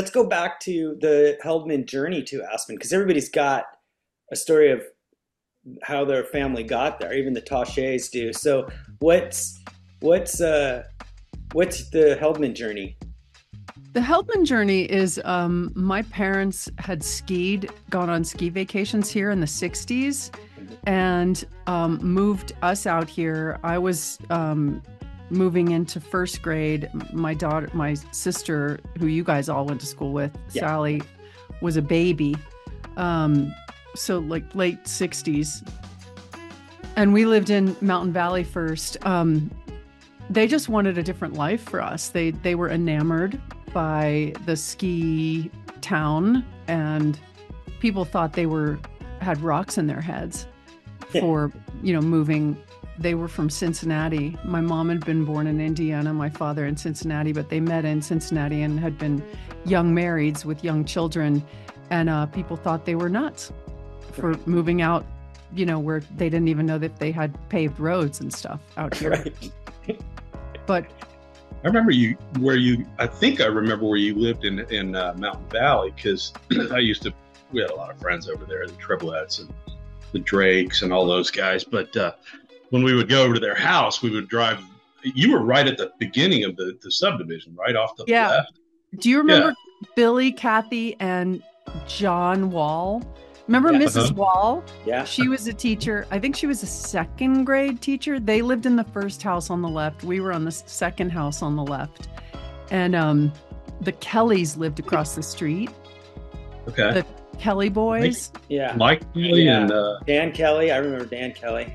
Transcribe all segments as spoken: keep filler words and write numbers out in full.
let's go back to the Heldman journey to Aspen, because everybody's got a story of how their family got there. Even the Tausches do. So what's what's uh, what's the Heldman journey? The Heldman journey is um, my parents had skied, gone on ski vacations here in the sixties, and um, moved us out here. I was um, moving into first grade. My daughter, my sister, who you guys all went to school with, yeah. Sally, was a baby. Um, so like late sixties. And we lived in Mountain Valley first. Um, they just wanted a different life for us. They they were enamored by the ski town, and people thought they were had rocks in their heads for, you know, moving. They were from Cincinnati. My mom had been born in Indiana, my father in Cincinnati, but they met in Cincinnati and had been young marrieds with young children. And uh, people thought they were nuts for moving out, you know, where they didn't even know that they had paved roads and stuff out here. Right. But I remember you where you, I think I remember where you lived in, in uh, Mountain Valley, because I used to, we had a lot of friends over there, the Triplets and the Drakes and all those guys. But uh, when we would go over to their house, we would drive, you were right at the beginning of the, the subdivision, right off the yeah. left. Do you remember yeah. Billy, Kathy, and John Wall? Remember yeah. Missus Uh-huh. Wall? Yeah. She was a teacher. I think she was a second grade teacher. They lived in the first house on the left. We were on the second house on the left. And um, the Kellys lived across the street. Okay. The Kelly boys. Mike, yeah. Mike Kelly yeah. and uh... Dan Kelly. I remember Dan Kelly.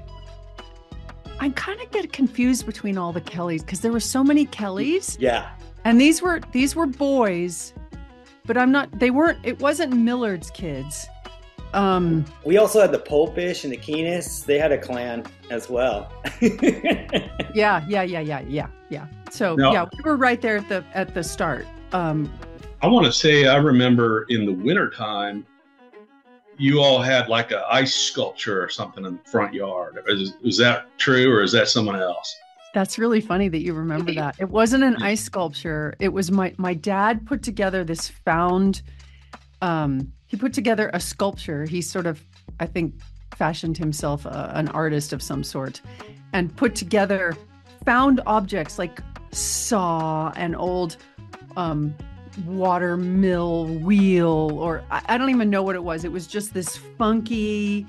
I kind of get confused between all the Kellys because there were so many Kellys. Yeah. And these were these were boys, but I'm not. They weren't. It wasn't Millard's kids. Um, we also had the Popish and the Keenest. They had a clan as well. yeah, yeah, yeah, yeah, yeah, yeah. So now, yeah, we were right there at the at the start. Um, I want to say I remember in the wintertime, you all had like an ice sculpture or something in the front yard. Is, is that true, or is that someone else? That's really funny that you remember that. It wasn't an ice sculpture. It was my my dad put together this found. Um, he put together a sculpture. He sort of, I think, fashioned himself a, an artist of some sort, and put together found objects like saw, an old um, water mill wheel, or I, I don't even know what it was. It was just this funky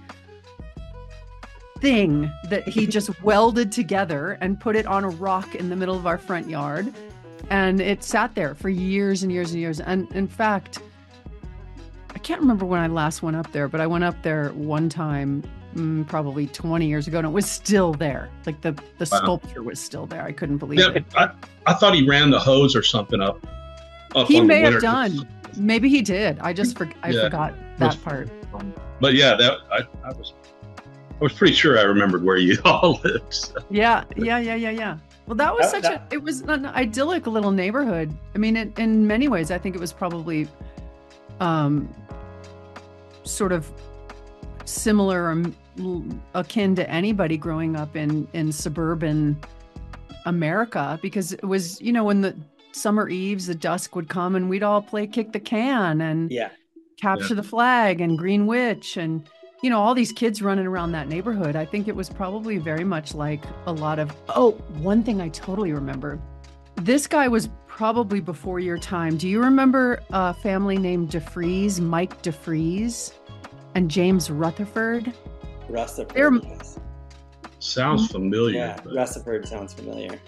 thing that he just welded together and put it on a rock in the middle of our front yard. And it sat there for years and years and years. And in fact, I can't remember when I last went up there, but I went up there one time, mm, probably twenty years ago, and it was still there. Like the, the wow. sculpture was still there. I couldn't believe yeah, it. I, I thought he ran the hose or something up. up he on may the have done. Maybe he did. I just for, I yeah. forgot that was, part. But yeah, that I, I was I was pretty sure I remembered where you all lived. So. Yeah, yeah, yeah, yeah, yeah. Well, that was that, such that, a, it was an idyllic little neighborhood. I mean, it, in many ways, I think it was probably um, sort of similar or akin to anybody growing up in, in suburban America, because it was, you know, when the summer eves, the dusk would come and we'd all play kick the can and yeah. capture yeah. the flag and Green Witch and, you know, all these kids running around that neighborhood. I think it was probably very much like a lot of, oh, one thing I totally remember. This guy was probably before your time. Do you remember a family named DeFries, Mike DeFries and James Rutherford? Rutherford, They're, yes. Sounds familiar. Yeah, but... Rutherford sounds familiar.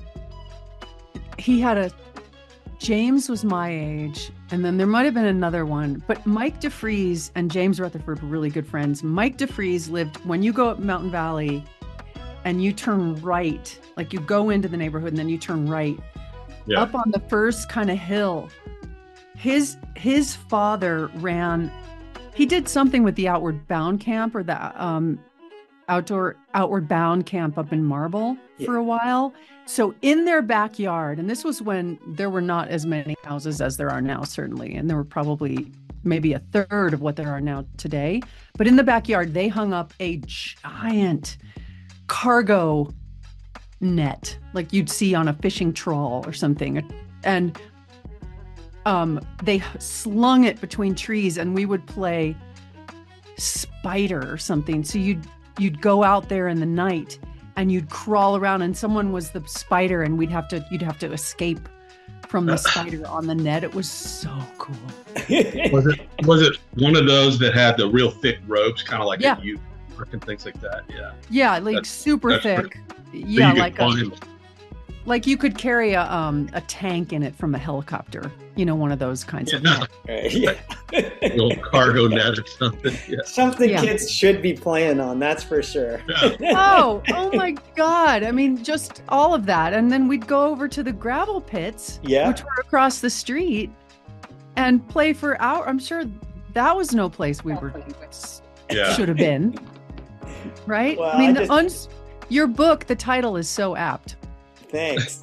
He had a, James was my age, and then there might have been another one, but Mike DeFries and James Rutherford were really good friends. Mike DeFries lived, when you go up Mountain Valley and you turn right, like you go into the neighborhood and then you turn right, yeah. up on the first kind of hill, his his father ran, he did something with the Outward Bound camp or the um, outdoor Outward Bound camp up in Marble yeah. for a while. So in their backyard, and this was when there were not as many houses as there are now, certainly, and there were probably maybe a third of what there are now today. But in the backyard, they hung up a giant cargo net, like you'd see on a fishing trawl or something. And um, they slung it between trees, and we would play spider or something. So you'd you'd go out there in the night and you'd crawl around, and someone was the spider, and we'd have to you'd have to escape from the spider on the net. It was so cool. Was it was it one of those that had the real thick ropes, kind of like Yeah. a youth park and things like that? Yeah. Yeah, like That's- super that's thick. pretty- So Yeah, you could like a, climb- like you could carry a um a tank in it from a helicopter. You know, one of those kinds of. Yeah. Right, yeah. a little cargo net or something. Yeah. Something Yeah. kids should be playing on, that's for sure. Oh, oh my God. I mean, just all of that. And then we'd go over to the gravel pits, Yeah. which were across the street, and play for hours. I'm sure that was no place we were Yeah. should have been. Right? Well, I mean, I the just- uns- your book, the title is so apt. Thanks.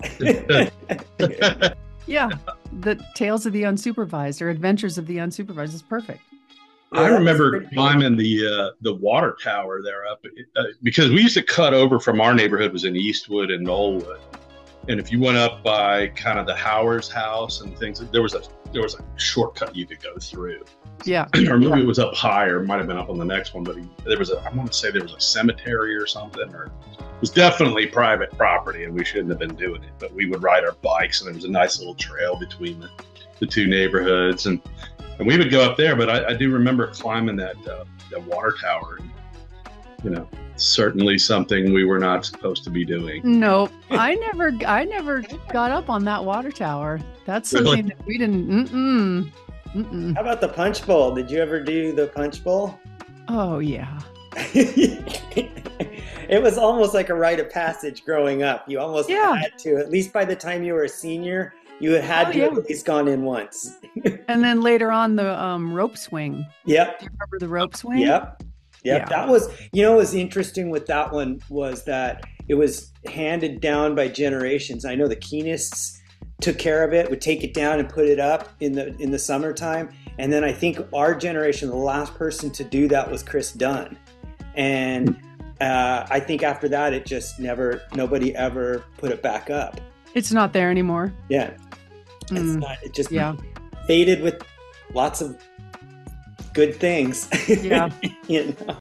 Yeah. The Tales of the Unsupervised or Adventures of the Unsupervised is perfect. I Yeah, that's remember pretty cool. climbing the uh, the water tower there up uh, because we used to cut over from our neighborhood was in Eastwood and Knollwood, and if you went up by kind of the Howard's house and things, there was a there was a shortcut you could go through. Yeah. Or maybe it was up higher, might have been up on the next one, but there was a I want to say there was a cemetery or something, or it was definitely private property, and we shouldn't have been doing it. But we would ride our bikes, and there was a nice little trail between the, the two neighborhoods, and. And we would go up there, but I, I do remember climbing that uh, that water tower. And, you know, certainly something we were not supposed to be doing. Nope. I never I never got up on that water tower. That's Really? something that we didn't mm-mm. Mm-mm. How about the punch bowl? Did you ever do the punch bowl? Oh yeah. It was almost like a rite of passage growing up. You almost Yeah. had to, at least by the time you were a senior, you had Oh, to yeah. have at least gone in once. And then later on the um, rope swing. Yep. Do you remember the rope swing? Yep. Yep. Yeah. That was, you know, what was interesting with that one was that it was handed down by generations. I know the Keenists took care of it, would take it down and put it up in the in the summertime. And then I think our generation, the last person to do that was Chris Dunn. And uh, I think after that, it just never, nobody ever put it back up. It's not there anymore. Yeah. It's Mm. not, it just Yeah. faded with lots of good things. Yeah. You know?